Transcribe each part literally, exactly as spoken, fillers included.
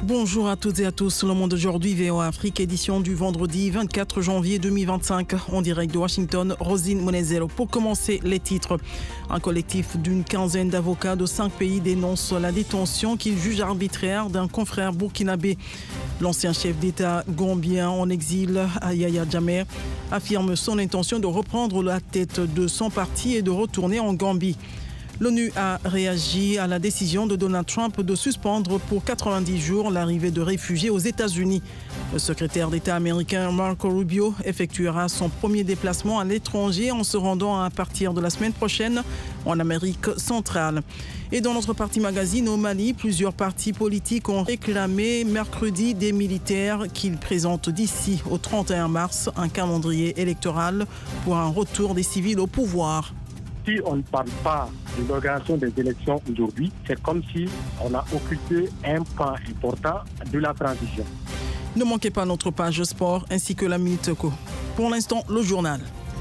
Bonjour à toutes et à tous. Le Monde aujourd'hui, V O A Afrique, édition du vendredi vingt-quatre janvier deux mille vingt-cinq. En direct de Washington, Rosine Monezero. Pour commencer, les titres. Un collectif d'une quinzaine d'avocats de cinq pays dénonce la détention qu'il juge arbitraire d'un confrère burkinabé. L'ancien chef d'État gambien en exil, Yahya Jammeh, affirme son intention de reprendre la tête de son parti et de retourner en Gambie. L'ONU a réagi à la décision de Donald Trump de suspendre pour quatre-vingt-dix jours l'arrivée de réfugiés aux États-Unis. Le secrétaire d'État américain Marco Rubio effectuera son premier déplacement à l'étranger en se rendant à partir de la semaine prochaine en Amérique centrale. Et dans notre partie magazine au Mali, plusieurs partis politiques ont réclamé mercredi des militaires qu'ils présentent d'ici au trente et un mars un calendrier électoral pour un retour des civils au pouvoir. Si on ne parle pas de l'organisation des élections aujourd'hui, c'est comme si on a occulté un pan important de la transition. Ne manquez pas notre page sport ainsi que la Minute Co. Pour l'instant, le journal.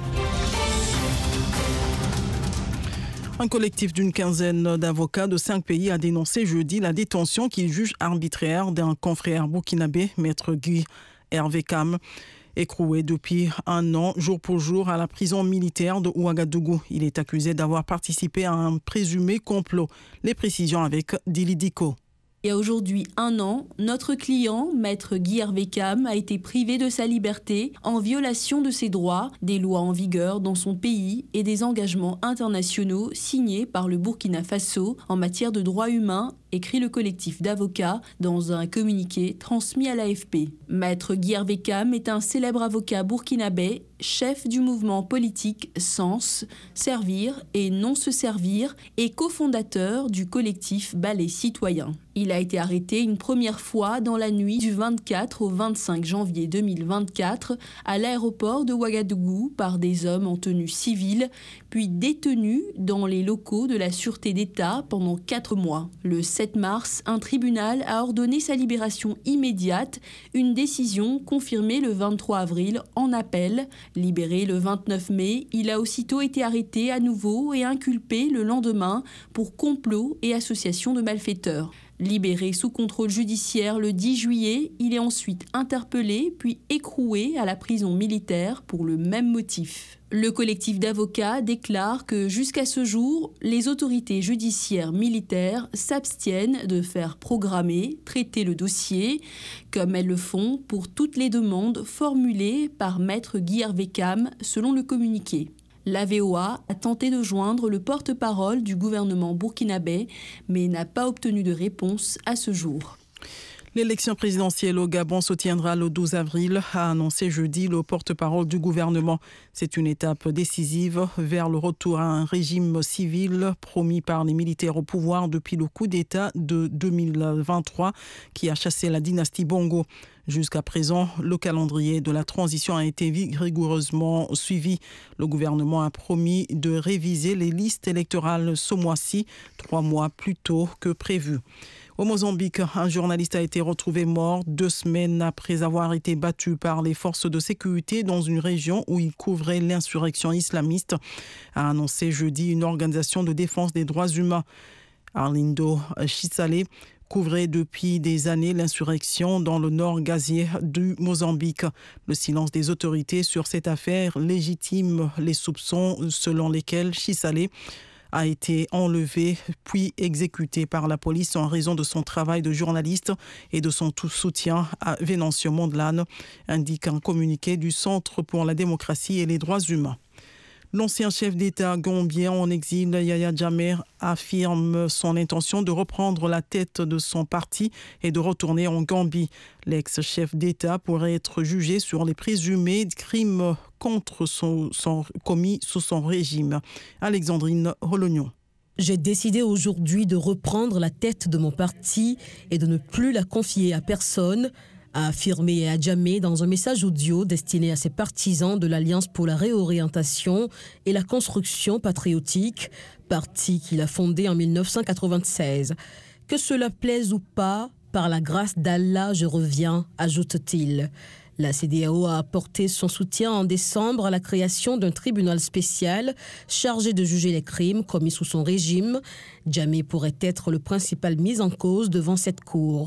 Un collectif d'une quinzaine d'avocats de cinq pays a dénoncé jeudi la détention qu'il juge arbitraire d'un confrère burkinabé, Maître Guy Hervé Kam, écroué depuis un an, jour pour jour, à la prison militaire de Ouagadougou. Il est accusé d'avoir participé à un présumé complot. Les précisions avec Dili Diko. Il y a aujourd'hui un an, notre client, Maître Guy Hervé Kam, a été privé de sa liberté en violation de ses droits, des lois en vigueur dans son pays et des engagements internationaux signés par le Burkina Faso en matière de droits humains, écrit le collectif d'avocats dans un communiqué transmis à l'A F P. Maître Guy Hervé Kam est un célèbre avocat burkinabé, chef du mouvement politique Sens, Servir et Non se servir et cofondateur du collectif Balai Citoyen. Il a été arrêté une première fois dans la nuit du vingt-quatre au vingt-cinq janvier deux mille vingt-quatre à l'aéroport de Ouagadougou par des hommes en tenue civile, puis détenu dans les locaux de la Sûreté d'État pendant quatre mois. Le sept mars, un tribunal a ordonné sa libération immédiate, une décision confirmée le vingt-trois avril en appel. Libéré le vingt-neuf mai, il a aussitôt été arrêté à nouveau et inculpé le lendemain pour complot et association de malfaiteurs. Libéré sous contrôle judiciaire le dix juillet, il est ensuite interpellé puis écroué à la prison militaire pour le même motif. Le collectif d'avocats déclare que jusqu'à ce jour, les autorités judiciaires militaires s'abstiennent de faire programmer, traiter le dossier, comme elles le font pour toutes les demandes formulées par Maître Guy Hervé Kam, selon le communiqué. La V O A a tenté de joindre le porte-parole du gouvernement burkinabé, mais n'a pas obtenu de réponse à ce jour. L'élection présidentielle au Gabon se tiendra le douze avril, a annoncé jeudi le porte-parole du gouvernement. C'est une étape décisive vers le retour à un régime civil promis par les militaires au pouvoir depuis le coup d'État de deux mille vingt-trois qui a chassé la dynastie Bongo. Jusqu'à présent, le calendrier de la transition a été rigoureusement suivi. Le gouvernement a promis de réviser les listes électorales ce mois-ci, trois mois plus tôt que prévu. Au Mozambique, un journaliste a été retrouvé mort deux semaines après avoir été battu par les forces de sécurité dans une région où il couvrait l'insurrection islamiste, a annoncé jeudi une organisation de défense des droits humains. Arlindo Chisale couvrait depuis des années l'insurrection dans le nord gazier du Mozambique. Le silence des autorités sur cette affaire légitime les soupçons selon lesquels Chisale a été enlevé puis exécuté par la police en raison de son travail de journaliste et de son tout soutien à Venancio Mondlane, indique un communiqué du Centre pour la démocratie et les droits humains. L'ancien chef d'État gambien en exil, Yahya Jammeh, affirme son intention de reprendre la tête de son parti et de retourner en Gambie. L'ex-chef d'État pourrait être jugé sur les présumés crimes contre son, son, commis sous son régime. Alexandrine Rolognon. J'ai décidé aujourd'hui de reprendre la tête de mon parti et de ne plus la confier à personne, a affirmé Yahya Jammeh dans un message audio destiné à ses partisans de l'Alliance pour la réorientation et la construction patriotique, parti qu'il a fondé en mille neuf cent quatre-vingt-seize. Que cela plaise ou pas, par la grâce d'Allah, je reviens, ajoute-t-il. La C D A O a apporté son soutien en décembre à la création d'un tribunal spécial chargé de juger les crimes commis sous son régime. Jammeh pourrait être le principal mis en cause devant cette cour.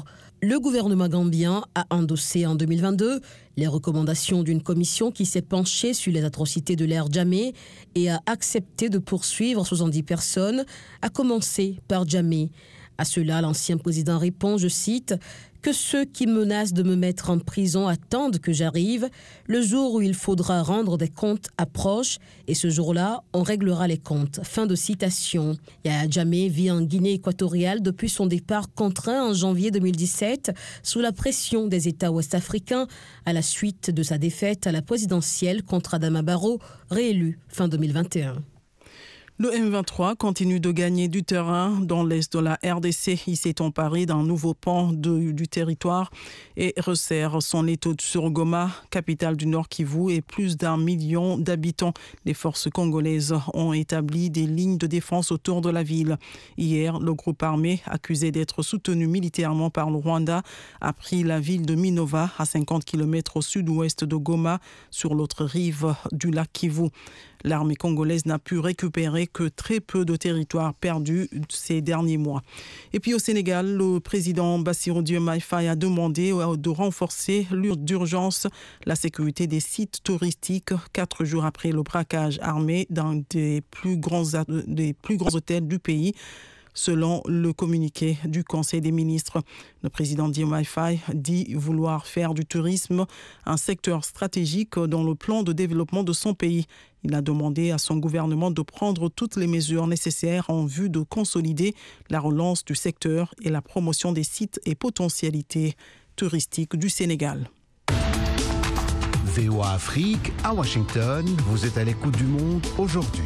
Le gouvernement gambien a endossé en deux mille vingt-deux les recommandations d'une commission qui s'est penchée sur les atrocités de l'ère Jammeh et a accepté de poursuivre soixante-dix personnes, à commencer par Jammeh. À cela, l'ancien président répond, je cite, « que ceux qui menacent de me mettre en prison attendent que j'arrive. Le jour où il faudra rendre des comptes approche et ce jour-là, on réglera les comptes. » Fin de citation. Yahya Jammeh vit en Guinée équatoriale depuis son départ contraint en janvier deux mille dix-sept sous la pression des États ouest-africains à la suite de sa défaite à la présidentielle contre Adama Barrow, réélu fin deux mille vingt et un. Le M vingt-trois continue de gagner du terrain dans l'est de la R D C. Il s'est emparé d'un nouveau pan de, du territoire et resserre son étau sur Goma, capitale du Nord Kivu, et plus d'un million d'habitants. Les forces congolaises ont établi des lignes de défense autour de la ville. Hier, le groupe armé, accusé d'être soutenu militairement par le Rwanda, a pris la ville de Minova, à cinquante kilomètres au sud-ouest de Goma, sur l'autre rive du lac Kivu. L'armée congolaise n'a pu récupérer que très peu de territoires perdus ces derniers mois. Et puis au Sénégal, le président Bassirou Diomaye Faye a demandé de renforcer d'urgence la sécurité des sites touristiques quatre jours après le braquage armé d'un des plus grands, des plus grands hôtels du pays. Selon le communiqué du Conseil des ministres, le président Diomaye Faye dit vouloir faire du tourisme un secteur stratégique dans le plan de développement de son pays. Il a demandé à son gouvernement de prendre toutes les mesures nécessaires en vue de consolider la relance du secteur et la promotion des sites et potentialités touristiques du Sénégal. V O A Afrique, à Washington, vous êtes à l'écoute du monde aujourd'hui.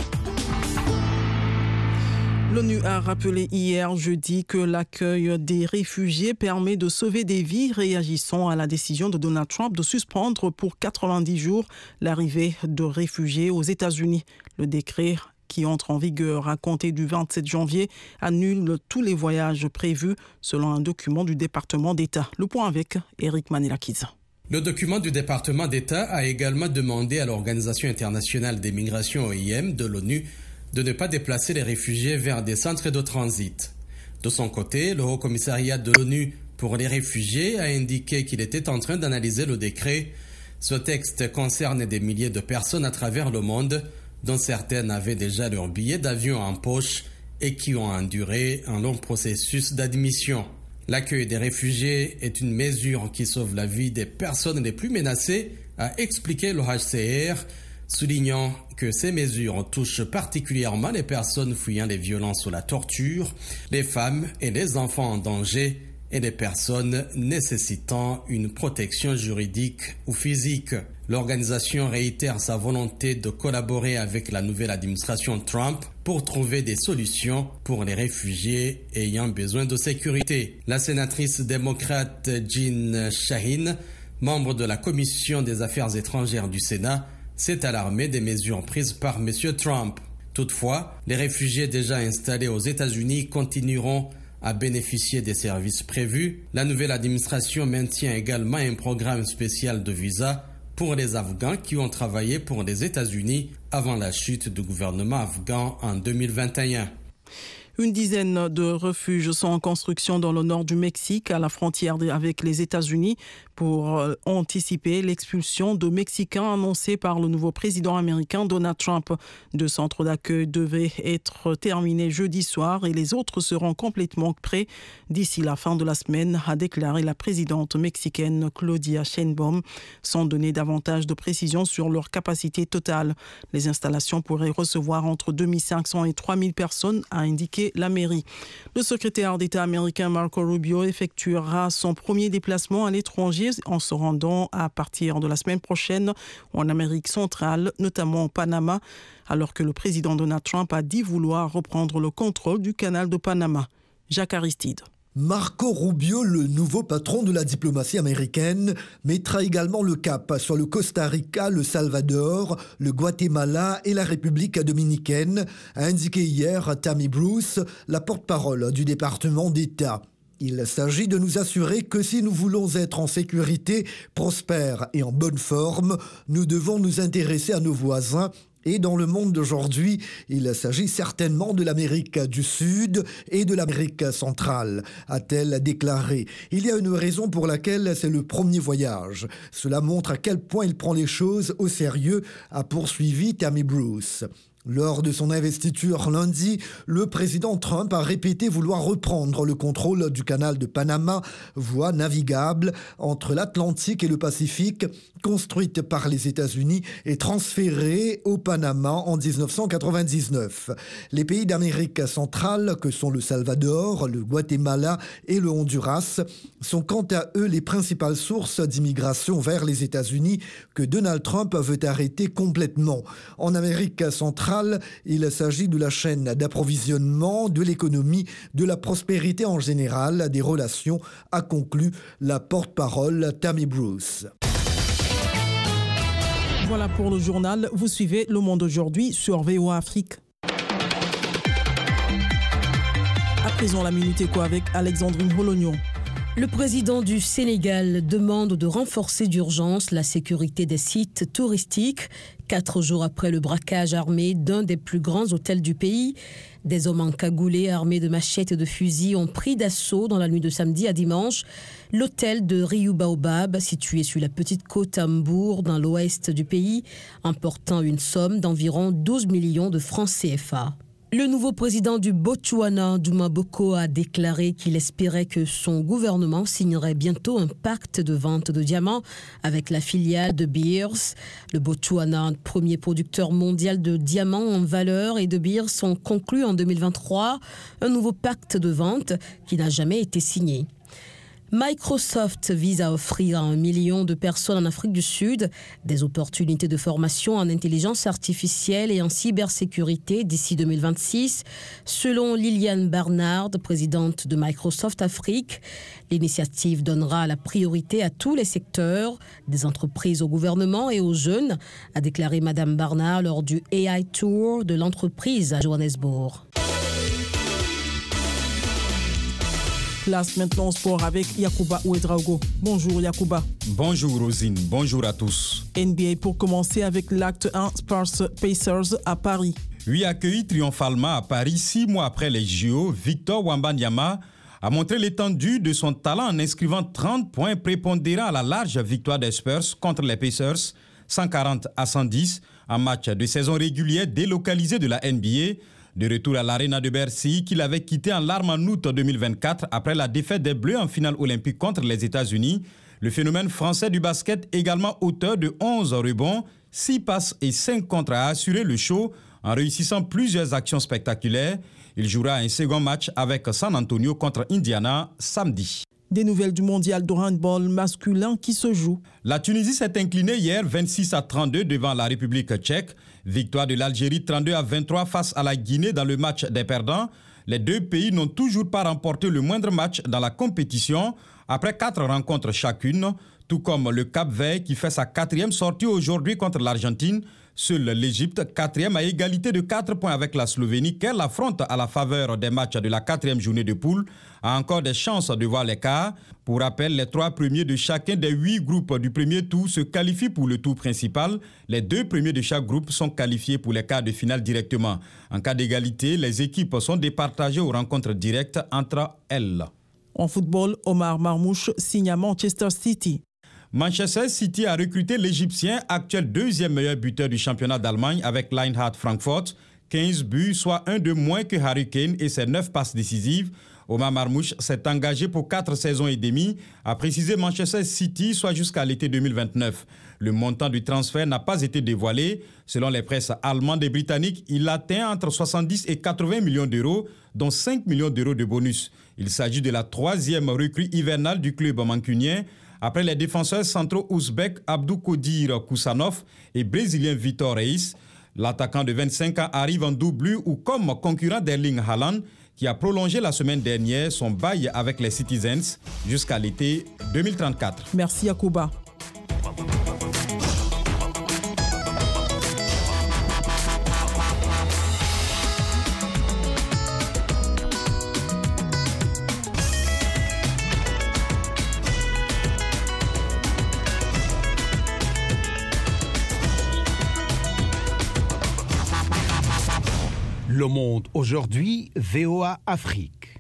L'ONU a rappelé hier jeudi que l'accueil des réfugiés permet de sauver des vies, réagissant à la décision de Donald Trump de suspendre pour quatre-vingt-dix jours l'arrivée de réfugiés aux États-Unis. Le décret qui entre en vigueur à compter du vingt-sept janvier annule tous les voyages prévus selon un document du département d'État. Le point avec Eric Manelakiza. Le document du département d'État a également demandé à l'Organisation internationale des migrations O I M de l'ONU de ne pas déplacer les réfugiés vers des centres de transit. De son côté, le Haut-Commissariat de l'ONU pour les réfugiés a indiqué qu'il était en train d'analyser le décret. Ce texte concerne des milliers de personnes à travers le monde, dont certaines avaient déjà leur billet d'avion en poche et qui ont enduré un long processus d'admission. L'accueil des réfugiés est une mesure qui sauve la vie des personnes les plus menacées, a expliqué le H C R, soulignant que ces mesures touchent particulièrement les personnes fuyant les violences ou la torture, les femmes et les enfants en danger et les personnes nécessitant une protection juridique ou physique. L'organisation réitère sa volonté de collaborer avec la nouvelle administration Trump pour trouver des solutions pour les réfugiés ayant besoin de sécurité. La sénatrice démocrate Jean Shaheen, membre de la Commission des Affaires étrangères du Sénat, s'est alarmé des mesures prises par M. Trump. Toutefois, les réfugiés déjà installés aux États-Unis continueront à bénéficier des services prévus. La nouvelle administration maintient également un programme spécial de visa pour les Afghans qui ont travaillé pour les États-Unis avant la chute du gouvernement afghan en deux mille vingt et un. Une dizaine de refuges sont en construction dans le nord du Mexique, à la frontière avec les États-Unis, pour anticiper l'expulsion de Mexicains annoncée par le nouveau président américain Donald Trump. Deux centres d'accueil devaient être terminés jeudi soir et les autres seront complètement prêts d'ici la fin de la semaine, a déclaré la présidente mexicaine Claudia Sheinbaum, sans donner davantage de précisions sur leur capacité totale. Les installations pourraient recevoir entre deux mille cinq cents et trois mille personnes, a indiqué la mairie. Le secrétaire d'État américain Marco Rubio effectuera son premier déplacement à l'étranger en se rendant à partir de la semaine prochaine en Amérique centrale, notamment au Panama, alors que le président Donald Trump a dit vouloir reprendre le contrôle du canal de Panama. Jacques Aristide. Marco Rubio, le nouveau patron de la diplomatie américaine, mettra également le cap sur le Costa Rica, le Salvador, le Guatemala et la République dominicaine, a indiqué hier Tammy Bruce, la porte-parole du département d'État. Il s'agit de nous assurer que si nous voulons être en sécurité, prospères et en bonne forme, nous devons nous intéresser à nos voisins Et dans le monde d'aujourd'hui, il s'agit certainement de l'Amérique du Sud et de l'Amérique centrale, a-t-elle déclaré. Il y a une raison pour laquelle c'est le premier voyage. Cela montre à quel point il prend les choses au sérieux, a poursuivi Tammy Bruce. Lors de son investiture lundi, le président Trump a répété vouloir reprendre le contrôle du canal de Panama, voie navigable entre l'Atlantique et le Pacifique, construite par les États-Unis et transférée au Panama en dix-neuf cent quatre-vingt-dix-neuf. Les pays d'Amérique centrale, que sont le Salvador, le Guatemala et le Honduras, sont quant à eux les principales sources d'immigration vers les États-Unis que Donald Trump veut arrêter complètement. En Amérique centrale, il s'agit de la chaîne d'approvisionnement, de l'économie, de la prospérité en général, des relations, a conclu la porte-parole Tammy Bruce. Voilà pour le journal. Vous suivez Le Monde aujourd'hui sur V O A Afrique. À présent, la Minute Éco avec Alexandrine Rolognon. Le président du Sénégal demande de renforcer d'urgence la sécurité des sites touristiques. Quatre jours après le braquage armé d'un des plus grands hôtels du pays, des hommes encagoulés armés de machettes et de fusils ont pris d'assaut dans la nuit de samedi à dimanche l'hôtel de Riu Baobab, situé sur la petite côte à Mbour, dans l'ouest du pays, emportant une somme d'environ douze millions de francs C F A. Le nouveau président du Botswana, Duma Boko, a déclaré qu'il espérait que son gouvernement signerait bientôt un pacte de vente de diamants avec la filiale de Beers. Le Botswana, premier producteur mondial de diamants en valeur et de Beers, ont conclu en deux mille vingt-trois un nouveau pacte de vente qui n'a jamais été signé. Microsoft vise à offrir à un million de personnes en Afrique du Sud des opportunités de formation en intelligence artificielle et en cybersécurité d'ici deux mille vingt-six. Selon Liliane Barnard, présidente de Microsoft Afrique, l'initiative donnera la priorité à tous les secteurs, des entreprises au gouvernement et aux jeunes, a déclaré Madame Barnard lors du A I Tour de l'entreprise à Johannesburg. Place maintenant au sport avec Yacouba Ouedraogo. Bonjour Yacouba. Bonjour Rosine, bonjour à tous. N B A pour commencer avec l'acte un Spurs Pacers à Paris. Oui, accueilli triomphalement à Paris six mois après les J O, Victor Wembanyama a montré l'étendue de son talent en inscrivant trente points prépondérants à la large victoire des Spurs contre les Pacers, cent quarante à cent dix, en match de saison régulière délocalisé de la N B A. De retour à l'Arena de Bercy, qu'il avait quitté en larmes en août deux mille vingt-quatre après la défaite des Bleus en finale olympique contre les États-Unis, le phénomène français du basket, également auteur de onze rebonds, six passes et cinq contres, a assuré le show en réussissant plusieurs actions spectaculaires. Il jouera un second match avec San Antonio contre Indiana samedi. Des nouvelles du mondial de handball masculin qui se joue. La Tunisie s'est inclinée hier vingt-six à trente-deux devant la République tchèque. Victoire de l'Algérie trente-deux à vingt-trois face à la Guinée dans le match des perdants. Les deux pays n'ont toujours pas remporté le moindre match dans la compétition après quatre rencontres chacune, tout comme le Cap-Vert qui fait sa quatrième sortie aujourd'hui contre l'Argentine. Seule l'Égypte, quatrième à égalité de quatre points avec la Slovénie, qu'elle affronte à la faveur des matchs de la quatrième journée de poule, a encore des chances de voir l'écart. Pour rappel, les trois premiers de chacun des huit groupes du premier tour se qualifient pour le tour principal. Les deux premiers de chaque groupe sont qualifiés pour les quarts de finale directement. En cas d'égalité, les équipes sont départagées aux rencontres directes entre elles. En football, Omar Marmouche signe à Manchester City. Manchester City a recruté l'Égyptien, actuel deuxième meilleur buteur du championnat d'Allemagne avec l'Eintracht Francfort. quinze buts, soit un de moins que Harry Kane et ses neuf passes décisives. Omar Marmouche s'est engagé pour quatre saisons et demie, a précisé Manchester City, soit jusqu'à l'été deux mille vingt-neuf. Le montant du transfert n'a pas été dévoilé. Selon les presses allemandes et britanniques, il atteint entre soixante-dix et quatre-vingts millions d'euros, dont cinq millions d'euros de bonus. Il s'agit de la troisième recrue hivernale du club mancunien, après les défenseurs centraux ouzbeks Abdou Kodir Koussanov et brésilien Vitor Reis. L'attaquant de vingt-cinq ans arrive en double ou comme concurrent d'Erling Haaland, qui a prolongé la semaine dernière son bail avec les Citizens jusqu'à l'été deux mille trente-quatre. Merci Yacouba. Le Monde aujourd'hui, V O A Afrique.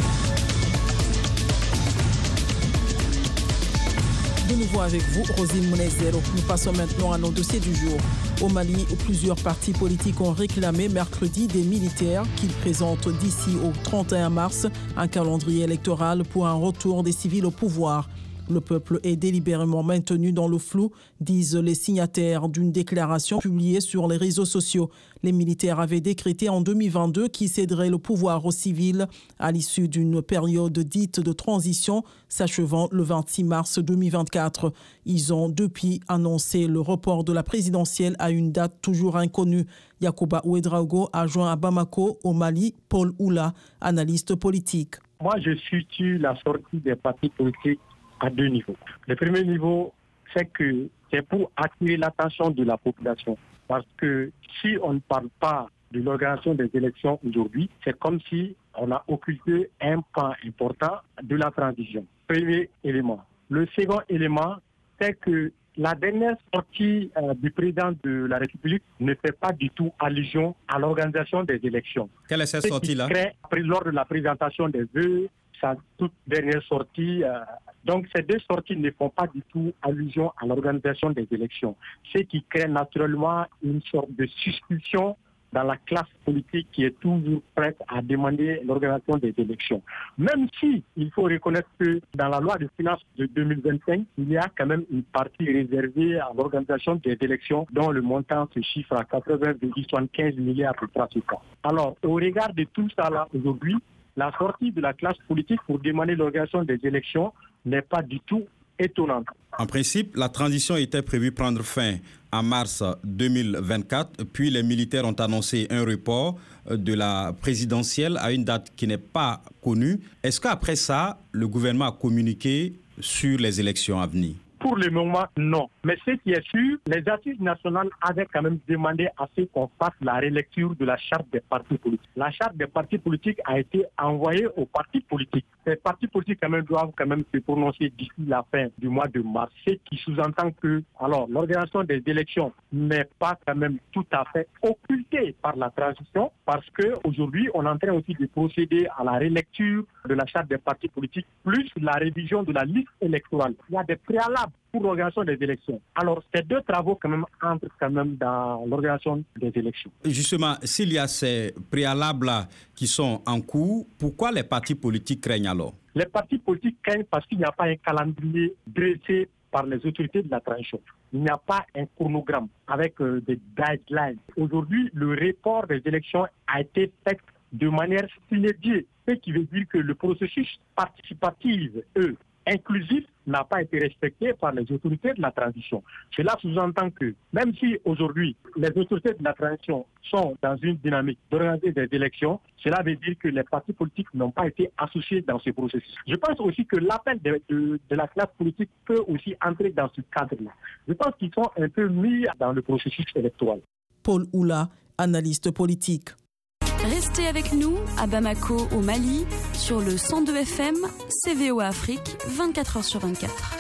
De nouveau avec vous, Rosine Mounezero. Nous passons maintenant à nos dossiers du jour. Au Mali, plusieurs partis politiques ont réclamé mercredi des militaires qu'ils présentent d'ici au trente et un mars un calendrier électoral pour un retour des civils au pouvoir. Le peuple est délibérément maintenu dans le flou, disent les signataires d'une déclaration publiée sur les réseaux sociaux. Les militaires avaient décrété en deux mille vingt-deux qu'ils céderaient le pouvoir aux civils à l'issue d'une période dite de transition s'achevant le vingt-six mars deux mille vingt-quatre. Ils ont depuis annoncé le report de la présidentielle à une date toujours inconnue. Yacouba Ouedraogo a joint à Bamako, au Mali, Paul Oula, analyste politique. Moi, je situe la sortie des partis politiques à deux niveaux. Le premier niveau, c'est que c'est pour attirer l'attention de la population. Parce que si on ne parle pas de l'organisation des élections aujourd'hui, c'est comme si on a occulté un pan important de la transition. Premier élément. Le second élément, c'est que la dernière sortie euh, du président de la République ne fait pas du tout allusion à l'organisation des élections. Quelle est cette sortie-là ? Lors de la présentation des vœux, sa toute dernière sortie. Euh, donc ces deux sorties ne font pas du tout allusion à l'organisation des élections, ce qui crée naturellement une sorte de suspicion dans la classe politique qui est toujours prête à demander l'organisation des élections. Même si il faut reconnaître que dans la loi de finances de deux mille vingt-cinq, il y a quand même une partie réservée à l'organisation des élections dont le montant se chiffre à quatre-vingts virgule soixante-quinze milliards de francs C F A. Alors, au regard de tout ça là aujourd'hui, la sortie de la classe politique pour demander l'organisation des élections n'est pas du tout étonnante. En principe, la transition était prévue prendre fin en mars deux mille vingt-quatre, puis les militaires ont annoncé un report de la présidentielle à une date qui n'est pas connue. Est-ce qu'après ça, le gouvernement a communiqué sur les élections à venir ? Pour le moment, non. Mais ce qui est sûr, les assises nationales avaient quand même demandé à ce qu'on fasse la relecture de la charte des partis politiques. La charte des partis politiques a été envoyée aux partis politiques. Ces partis politiques quand même doivent quand même se prononcer d'ici la fin du mois de mars, ce qui sous-entend que alors l'organisation des élections n'est pas quand même tout à fait occultée par la transition, parce qu'aujourd'hui, on est en train aussi de procéder à la relecture de la charte des partis politiques, plus la révision de la liste électorale. Il y a des préalables pour l'organisation des élections. Alors, ces deux travaux quand même entrent quand même dans l'organisation des élections. Justement, s'il y a ces préalables-là qui sont en cours, pourquoi les partis politiques craignent alors ? Les partis politiques craignent parce qu'il n'y a pas un calendrier dressé par les autorités de la transition. Il n'y a pas un chronogramme avec euh, des guidelines. Aujourd'hui, le report des élections a été fait de manière inédite, ce qui veut dire que le processus participatif, eux, inclusif, n'a pas été respecté par les autorités de la transition. Cela sous-entend que, même si aujourd'hui les autorités de la transition sont dans une dynamique d'organiser des élections, cela veut dire que les partis politiques n'ont pas été associés dans ce processus. Je pense aussi que l'appel de, de, de la classe politique peut aussi entrer dans ce cadre-là. Je pense qu'ils sont un peu mis dans le processus électoral. Paul Oula, analyste politique. Restez avec nous à Bamako, au Mali, sur le cent deux F M, C V O Afrique, vingt-quatre heures sur vingt-quatre.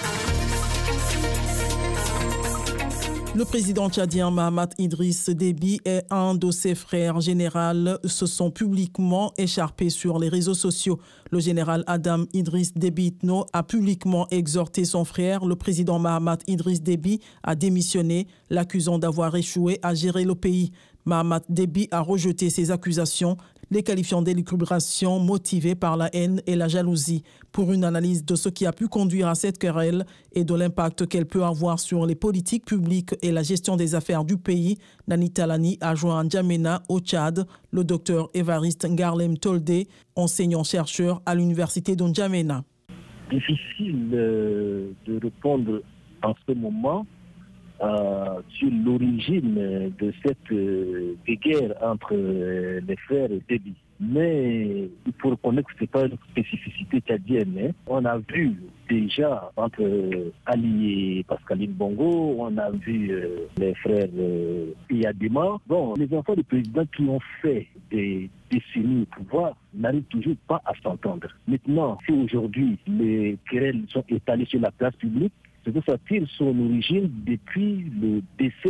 Le président tchadien Mahamat Idriss Déby et un de ses frères général se sont publiquement écharpés sur les réseaux sociaux. Le général Adam Idriss Déby Itno a publiquement exhorté son frère, le président Mahamat Idriss Déby, à démissionner, l'accusant d'avoir échoué à gérer le pays. Mahamat Déby a rejeté ces accusations, les qualifiant d'élucubration motivée par la haine et la jalousie. Pour une analyse de ce qui a pu conduire à cette querelle et de l'impact qu'elle peut avoir sur les politiques publiques et la gestion des affaires du pays, Nani Talani a joint à N'Djamena, au Tchad, le docteur Évariste Ngarlem Toldé, enseignant-chercheur à l'université de N'Djamena. Difficile euh, de répondre en ce moment Euh, sur l'origine de cette euh, guerre entre euh, les frères Déby. Mais il faut reconnaître que ce n'est pas une spécificité tchadienne. Hein. On a vu déjà entre euh, Ali et Pascaline Bongo, on a vu euh, les frères euh, Iyadema. Bon, les enfants du président qui ont fait des décennies au pouvoir n'arrivent toujours pas à s'entendre. Maintenant, si aujourd'hui les querelles sont étalées sur la place publique, c'est que ça tire son origine depuis le décès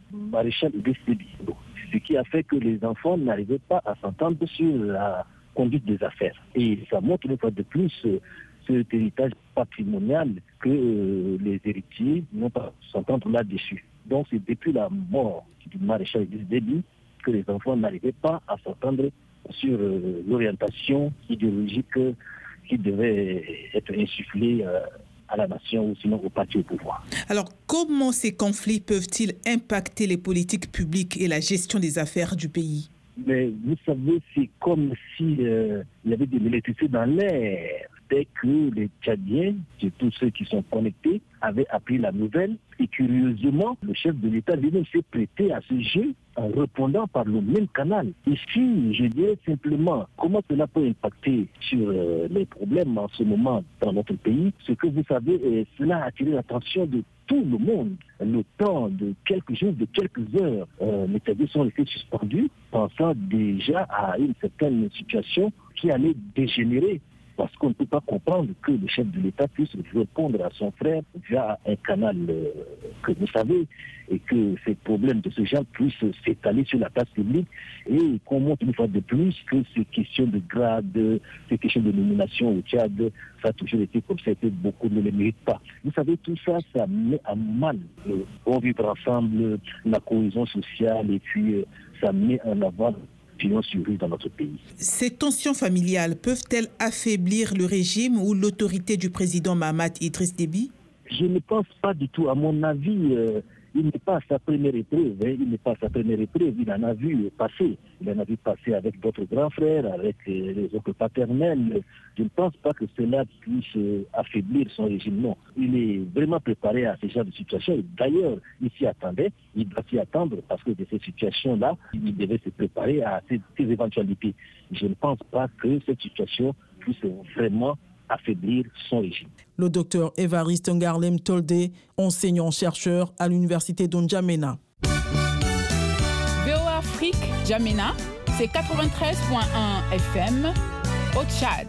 maréchal Idriss Déby. Ce qui a fait que les enfants n'arrivaient pas à s'entendre sur la conduite des affaires. Et ça montre une fois de plus cet héritage patrimonial que euh, les héritiers n'ont pas à s'entendre là-dessus. Donc c'est depuis la mort du maréchal Idriss Déby que les enfants n'arrivaient pas à s'entendre sur euh, l'orientation idéologique qui devait être insufflée euh, à la nation ou sinon au parti au pouvoir. Alors, comment ces conflits peuvent-ils impacter les politiques publiques et la gestion des affaires du pays? Mais vous savez, c'est comme si euh, il y avait de l'électricité dans l'air. Dès que les Tchadiens, surtout ceux qui sont connectés, avaient appris la nouvelle. Et curieusement, le chef de l'État lui-même s'est prêté à ce jeu en répondant par le même canal. Ici, je dirais simplement comment cela peut impacter sur euh, les problèmes en ce moment dans notre pays. Ce que vous savez, euh, cela a attiré l'attention de tout le monde. Le temps de quelques jours, de quelques heures, euh, les Tchadiens sont restés suspendus, pensant déjà à une certaine situation qui allait dégénérer. Parce qu'on ne peut pas comprendre que le chef de l'État puisse répondre à son frère via un canal euh, que vous savez, et que ces problèmes de ce genre puissent s'étaler sur la place publique, et qu'on montre une fois de plus que ces questions de grade, ces questions de nomination au Tchad, ça a toujours été comme ça, et beaucoup ne les méritent pas. Vous savez, tout ça, ça met à mal le bon vivre ensemble, la cohésion sociale, et puis euh, ça met en avant dans notre pays. Ces tensions familiales peuvent-elles affaiblir le régime ou l'autorité du président Mahamat Idriss Déby? Je ne pense pas du tout. À mon avis, euh, il n'est pas à sa première épreuve. Hein. Il n'est pas à sa première épreuve. Il en a vu passer. Il en a vu passer avec d'autres grands frères, avec euh, les autres paternels. Je ne pense pas que cela puisse euh, affaiblir son régime. Non. Il est vraiment préparé à ce genre de situation. Et d'ailleurs, il s'y attendait. Il doit s'y attendre parce que de ces situations-là, il devait se préparer à ces, ces éventualités. Je ne pense pas que cette situation puisse vraiment affaiblir son régime. Le docteur Évariste Ngarlem Toldé, enseignant-chercheur à l'université d'Ondjamena. V O A Afrique, Djamena, c'est quatre-vingt-treize virgule un F M au Tchad.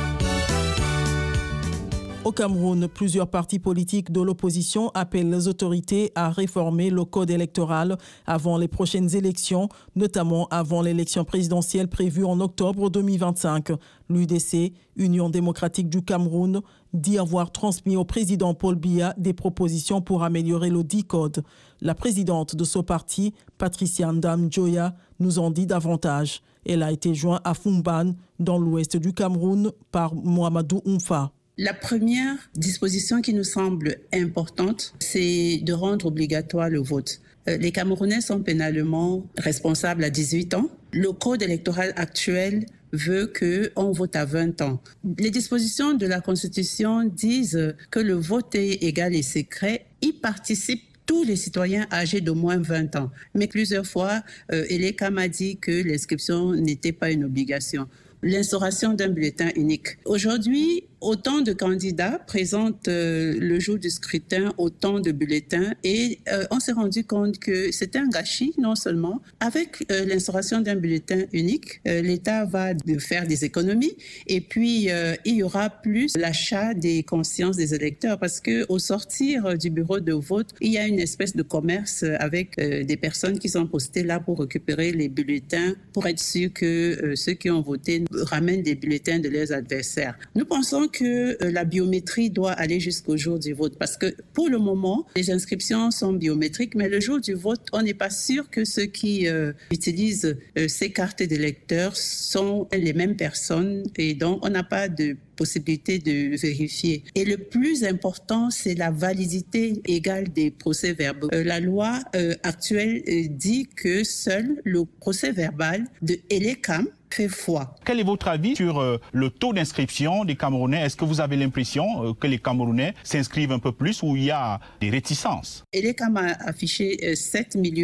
Au Cameroun, plusieurs partis politiques de l'opposition appellent les autorités à réformer le code électoral avant les prochaines élections, notamment avant l'élection présidentielle prévue en octobre deux mille vingt-cinq. L'U D C, Union démocratique du Cameroun, dit avoir transmis au président Paul Biya des propositions pour améliorer le dit code. La présidente de ce parti, Patricia Ndam Joya, nous en dit davantage. Elle a été jointe à Fumban, dans l'ouest du Cameroun, par Mohamedou Oumfa. La première disposition qui nous semble importante, c'est de rendre obligatoire le vote. Les Camerounais sont pénalement responsables à dix-huit ans. Le code électoral actuel veut qu'on vote à vingt ans. Les dispositions de la Constitution disent que le vote est égal et secret. Y participent tous les citoyens âgés d'au moins vingt ans. Mais plusieurs fois, euh, Elekam a dit que l'inscription n'était pas une obligation. L'instauration d'un bulletin unique. Aujourd'hui, autant de candidats présentent euh, le jour du scrutin autant de bulletins et euh, on s'est rendu compte que c'était un gâchis, non seulement. Avec euh, l'instauration d'un bulletin unique, euh, l'État va faire des économies et puis euh, il y aura plus l'achat des consciences des électeurs parce qu'au sortir du bureau de vote, il y a une espèce de commerce avec euh, des personnes qui sont postées là pour récupérer les bulletins pour être sûr que euh, ceux qui ont voté ramènent des bulletins de leurs adversaires. Nous pensons que la biométrie doit aller jusqu'au jour du vote parce que pour le moment, les inscriptions sont biométriques, mais le jour du vote, on n'est pas sûr que ceux qui euh, utilisent euh, ces cartes d'électeurs sont les mêmes personnes et donc on n'a pas de possibilité de vérifier. Et le plus important, c'est la validité égale des procès-verbaux. Euh, la loi euh, actuelle euh, dit que seul le procès-verbal de Elekam fait foi. Quel est votre avis sur euh, le taux d'inscription des Camerounais? Est-ce que vous avez l'impression euh, que les Camerounais s'inscrivent un peu plus ou il y a des réticences? Elekam a affiché euh, sept millions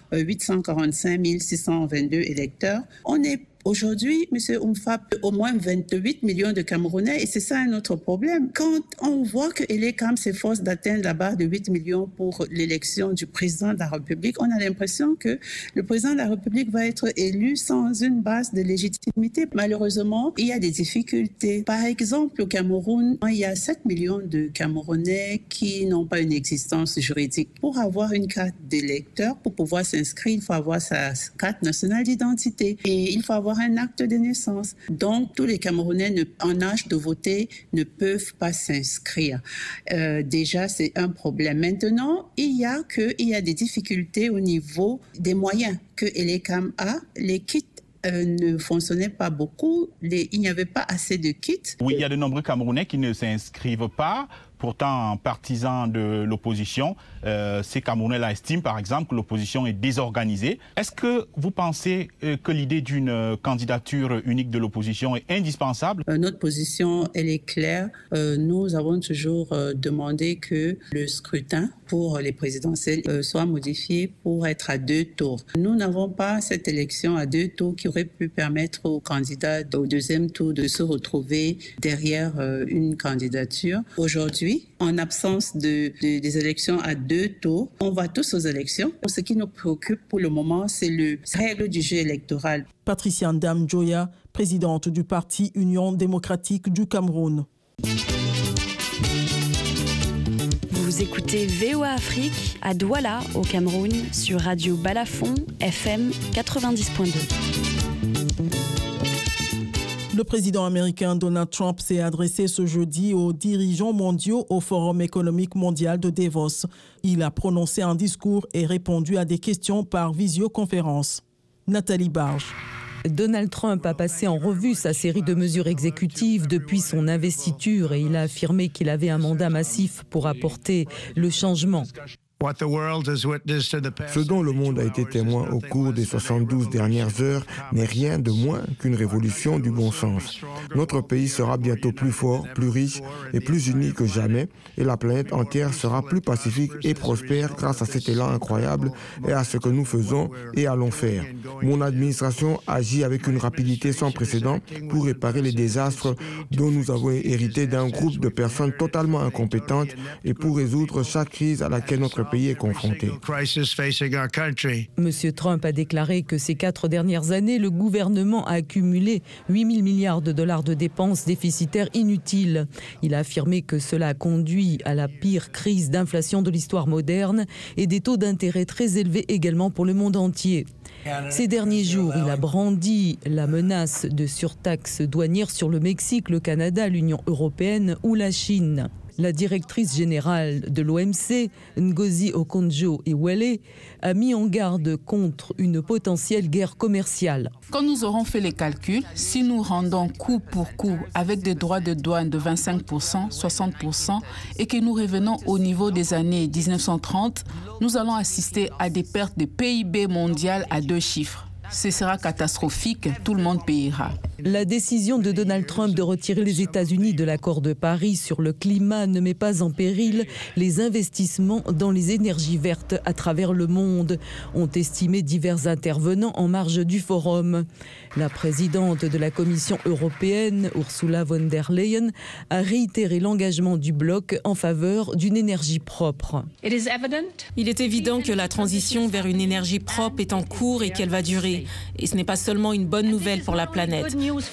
huit cent quarante-cinq mille six cent vingt-deux électeurs. On est Aujourd'hui, M. Oumfa, au moins vingt-huit millions de Camerounais, et c'est ça un autre problème. Quand on voit que Elekam s'efforce d'atteindre la barre de huit millions pour l'élection du président de la République, on a l'impression que le président de la République va être élu sans une base de légitimité. Malheureusement, il y a des difficultés. Par exemple, au Cameroun, il y a sept millions de Camerounais qui n'ont pas une existence juridique. Pour avoir une carte d'électeur, pour pouvoir s'inscrire, il faut avoir sa carte nationale d'identité et il faut avoir un acte de naissance. Donc, tous les Camerounais ne, en âge de voter ne peuvent pas s'inscrire. Euh, déjà, c'est un problème. Maintenant, il y a que, il y a des difficultés au niveau des moyens que Elekam a. Les kits euh, ne fonctionnaient pas beaucoup. Les, il n'y avait pas assez de kits. Oui, il y a de nombreux Camerounais qui ne s'inscrivent pas. Pourtant, partisans de l'opposition, euh, ces Camerounais-là estiment, par exemple, que l'opposition est désorganisée. Est-ce que vous pensez euh, que l'idée d'une euh, candidature unique de l'opposition est indispensable? euh, Notre position, elle est claire. Euh, nous avons toujours euh, demandé que le scrutin pour les présidentielles euh, soit modifié pour être à deux tours. Nous n'avons pas cette élection à deux tours qui aurait pu permettre aux candidats au deuxième tour de se retrouver derrière euh, une candidature. Aujourd'hui, en absence de, de, des élections à deux tours, on va tous aux élections. Ce qui nous préoccupe pour le moment, c'est le règle du jeu électoral. Patricia Ndam Joya, présidente du parti Union démocratique du Cameroun. Vous écoutez V O A Afrique à Douala, au Cameroun, sur Radio Balafon, F M quatre-vingt-dix point deux. Le président américain Donald Trump s'est adressé ce jeudi aux dirigeants mondiaux au Forum économique mondial de Davos. Il a prononcé un discours et répondu à des questions par visioconférence. Nathalie Barge. Donald Trump a passé en revue sa série de mesures exécutives depuis son investiture et il a affirmé qu'il avait un mandat massif pour apporter le changement. Ce dont le monde a été témoin au cours des soixante-douze dernières heures n'est rien de moins qu'une révolution du bon sens. Notre pays sera bientôt plus fort, plus riche et plus uni que jamais, et la planète entière sera plus pacifique et prospère grâce à cet élan incroyable et à ce que nous faisons et allons faire. Mon administration agit avec une rapidité sans précédent pour réparer les désastres dont nous avons hérité d'un groupe de personnes totalement incompétentes et pour résoudre chaque crise à laquelle notre pays est confronté. Monsieur Trump a déclaré que ces quatre dernières années, le gouvernement a accumulé huit mille milliards de dollars de dépenses déficitaires inutiles. Il a affirmé que cela a conduit à la pire crise d'inflation de l'histoire moderne et des taux d'intérêt très élevés également pour le monde entier. Ces derniers jours, il a brandi la menace de surtaxes douanières sur le Mexique, le Canada, l'Union européenne ou la Chine. La directrice générale de l'O M C, Ngozi Okonjo-Iweala, a mis en garde contre une potentielle guerre commerciale. Quand nous aurons fait les calculs, si nous rendons coup pour coup avec des droits de douane de vingt-cinq pour cent, soixante pour cent et que nous revenons au niveau des années mille neuf cent trente, nous allons assister à des pertes de P I B mondial à deux chiffres. Ce sera catastrophique, tout le monde payera. La décision de Donald Trump de retirer les États-Unis de l'accord de Paris sur le climat ne met pas en péril les investissements dans les énergies vertes à travers le monde, ont estimé divers intervenants en marge du forum. La présidente de la Commission européenne, Ursula von der Leyen, a réitéré l'engagement du bloc en faveur d'une énergie propre. Il est évident que la transition vers une énergie propre est en cours et qu'elle va durer. Et ce n'est pas seulement une bonne nouvelle pour la planète.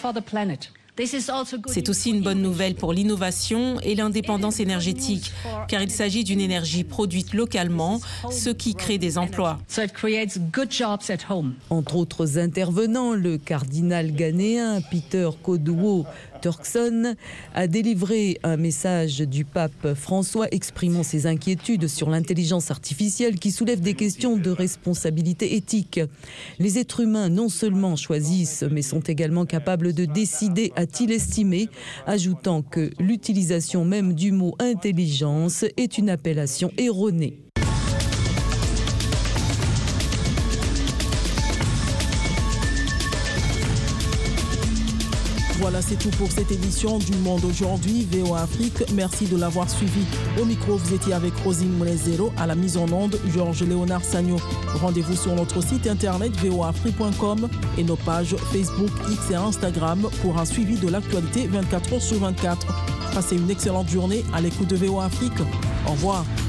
C'est aussi une bonne nouvelle pour l'innovation et l'indépendance énergétique, car il s'agit d'une énergie produite localement, ce qui crée des emplois. Entre autres intervenants, le cardinal ghanéen Peter Kodwo Turkson a délivré un message du pape François exprimant ses inquiétudes sur l'intelligence artificielle qui soulève des questions de responsabilité éthique. Les êtres humains non seulement choisissent, mais sont également capables de décider, a-t-il estimé, ajoutant que l'utilisation même du mot intelligence est une appellation erronée. Voilà, c'est tout pour cette édition du Monde aujourd'hui, V O A Afrique. Merci de l'avoir suivi. Au micro, vous étiez avec Rosine Moulezero, à la mise en onde, Georges Léonard Sagno. Rendez-vous sur notre site internet v o a afrique point com et nos pages Facebook, X et Instagram pour un suivi de l'actualité vingt-quatre heures sur vingt-quatre. Passez une excellente journée à l'écoute de V O A Afrique. Au revoir.